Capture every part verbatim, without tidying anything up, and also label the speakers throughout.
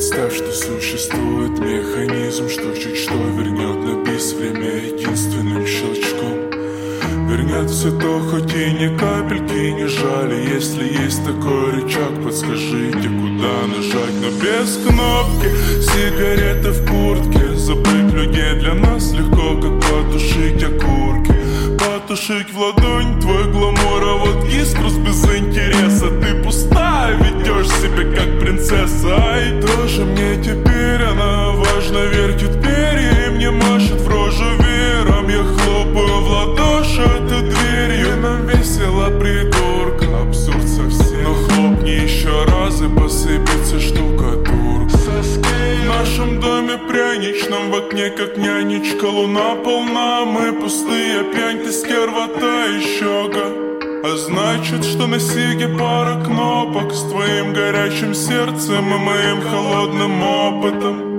Speaker 1: Представь, что существует механизм, что чуть что вернет на бис время единственным щелчком. Вернет все то, хоть и ни капельки не жали. Если есть такой рычаг, подскажите, куда нажать. Но без кнопки, сигареты в куртке. Забыть людей для нас легко, как потушить окурки. Потушить в ладонь твой гламур, а вот искрус без интереса. Ты пустая, ведешь себя как принцесса. Ай, тоже мне теперь она важно вертит перья и мне машет в рожу веером. Я хлопаю в ладоши этой дверью. Нам весело, придурка, абсурд совсем. Но хлопни еще раз и посыпется штукатурка. В нашем доме пряничном в окне как нянечка. Луна полна, мы пустые, пьянь ты стерва, та еще га. А значит, что на сиге пара кнопок с твоим горячим сердцем и моим холодным опытом.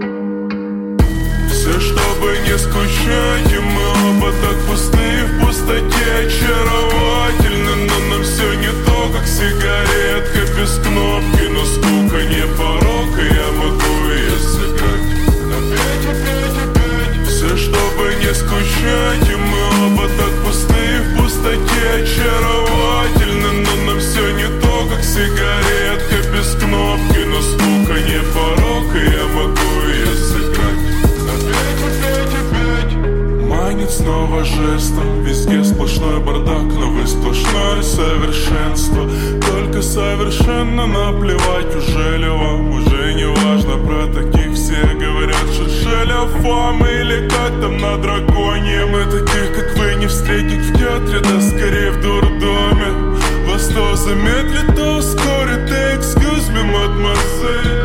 Speaker 1: Все, чтобы не скучать, и мы оба так пустые в пустоте, очаровательны. Но нам все не то, как сигаретка без кнопки. Но скука не порок, и я могу ее сыграть. Опять, опять, опять. Все, чтобы не скучать, и мы оба так пустые в пустоте, очаровательны. Но нам все не то, как сигаретка без кнопки. Но скука не порок, и я могу ее сыграть. Опять, опять, опять. Манит снова жестом. Везде сплошной бардак, но вы сплошное совершенство. Только совершенно наплевать, уже ли вам, уже не важно. Про таких все говорят, что шеля фам или как там на драконе. Мы таких, как вы, не встретить в театре, да скорее в дурдоме. Вас то замедлит, то ускорит. Excuse me, мадемуазель.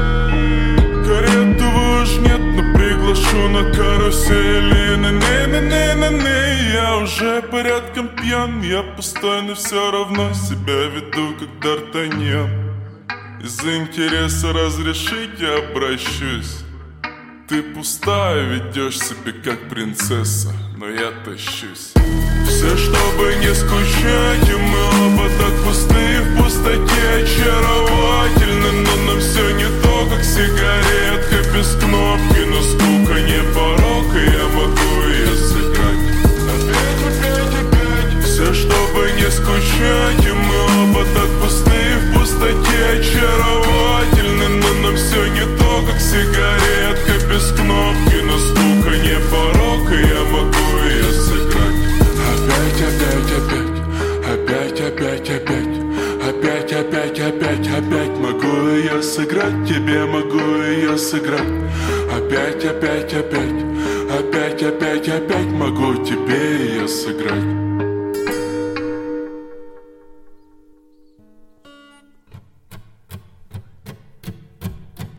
Speaker 1: Карету вы уж нет, но приглашу на карусели. Не-не-не-не-не-не. Я уже порядком пьян. Я пустой, но все равно себя веду как Д'Артаньян. Из интереса разрешить я обращусь. Ты пустая, ведешь себя как принцесса, но я тащусь. Все, чтобы не скучать, и мы оба так пустые в пустоте, очаровательны. Но нам все не то, как сигаретка без кнопки. Но скука не порок, и я могу ее сыграть. Опять, опять, опять. Все, чтобы не скучать, и мы оба так пустые в пустоте, очаровательны. Но нам все не то, как сигаретка без кнопки. Но скука не порок, и я могу ее сыграть. Опять, опять, опять. Опять, опять, опять. Опять, опять, опять, опять. Могу ее сыграть, тебе могу ее сыграть. Опять, опять, опять. Опять, опять, опять. Могу тебе ее сыграть.